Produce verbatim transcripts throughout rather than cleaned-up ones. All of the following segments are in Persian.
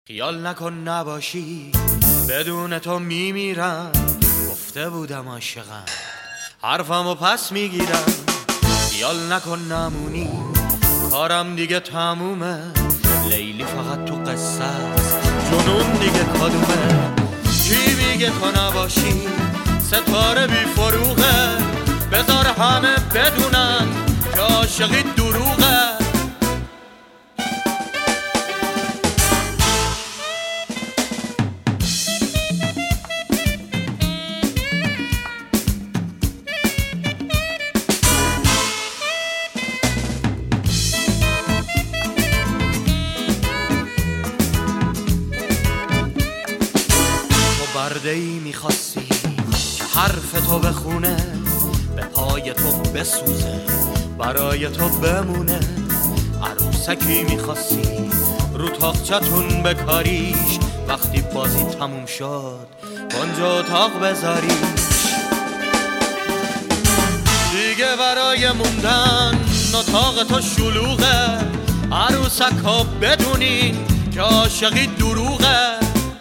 خیال نکن نباشی بدون تو میمیرم، گفته بودم عاشقم حرفمو پس میگیرم. خیال نکن نمونی کارم دیگه تمومه، لیلی فقط تو قصه است جنون دیگه کدومه. کی میگه تو نباشی ستاره بی فروغه، بذار همه بدونن که عاشقی دروغه. برده‌ای میخواستی که حرف تو بخونه، به پای تو بسوزه برای تو بمونه. عروسکی میخواستی رو تاقچتون بکاریش، وقتی بازی تموم شد کنجا اتاق بذاریش. دیگه برای موندن اتاق تو شلوغه، عروسکا بدونین که عاشقی دروغه.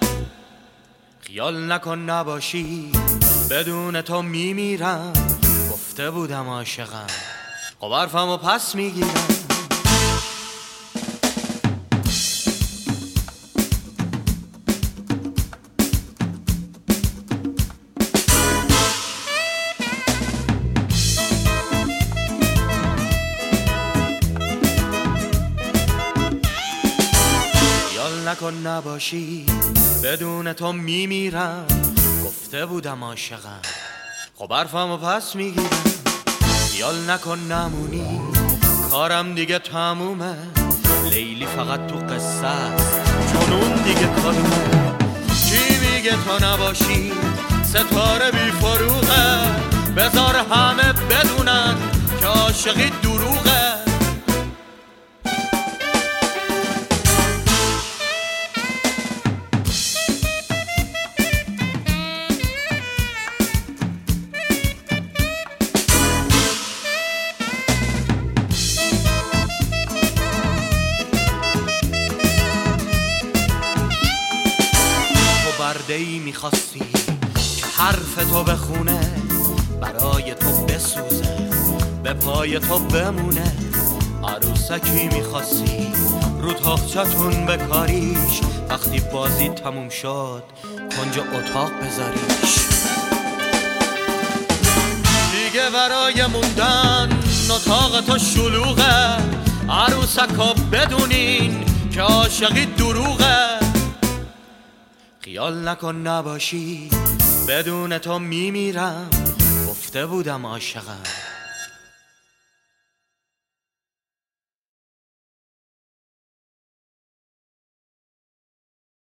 خیال نکن نباشی بدون تو میمیرم، گفته بودم عاشقم خب حرفمو پس میگیرم. خیال نکن نباشی بدون تو میمیرم، گفته بودم عاشقم خب حرفمو پس میگیرم. خیال نکن نمونی کارم دیگه تمومه، لیلی فقط تو قصه است جنون دیگه کدومه. کی میگه تو نباشی ستاره بی فروغه، بذار همه بدونن که عاشقی دروغه. برده‌ای میخواستی که حرف تو بخونه، برای تو بسوزه به پای تو بمونه. عروسکی میخواستی رو تاقچتون بکاریش، وقتی بازی تموم شد کنجا اتاق بذاریش. دیگه برای موندن اتاق تو شلوغه، عروسکا بدونین که عاشقی دروغه. خیال نکن نباشی بدون تو میمیرم، گفته بودم عاشقم